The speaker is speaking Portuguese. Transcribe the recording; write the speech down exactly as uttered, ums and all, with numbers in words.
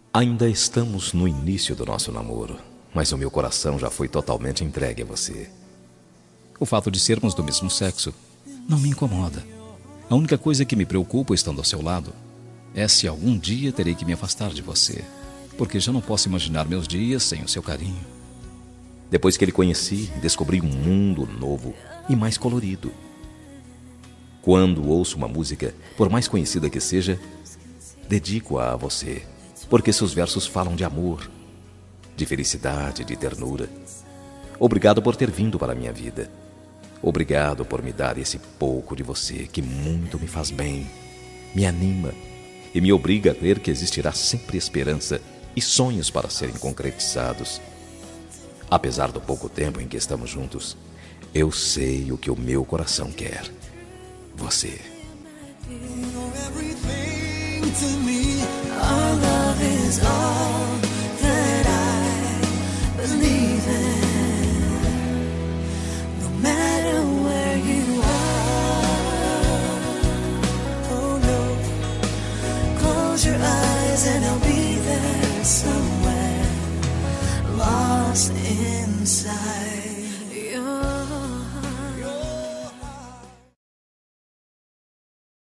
Ainda estamos no início do nosso namoro, mas o meu coração já foi totalmente entregue a você. O fato de sermos do mesmo sexo não me incomoda. A única coisa que me preocupa estando ao seu lado é se algum dia terei que me afastar de você, porque já não posso imaginar meus dias sem o seu carinho. Depois que lhe conheci, descobri um mundo novo e mais colorido. Quando ouço uma música, por mais conhecida que seja, dedico-a a você, porque seus versos falam de amor, de felicidade, de ternura. Obrigado por ter vindo para a minha vida. Obrigado por me dar esse pouco de você que muito me faz bem, me anima e me obriga a crer que existirá sempre esperança e sonhos para serem concretizados. Apesar do pouco tempo em que estamos juntos, eu sei o que o meu coração quer. Você. You know everything to me.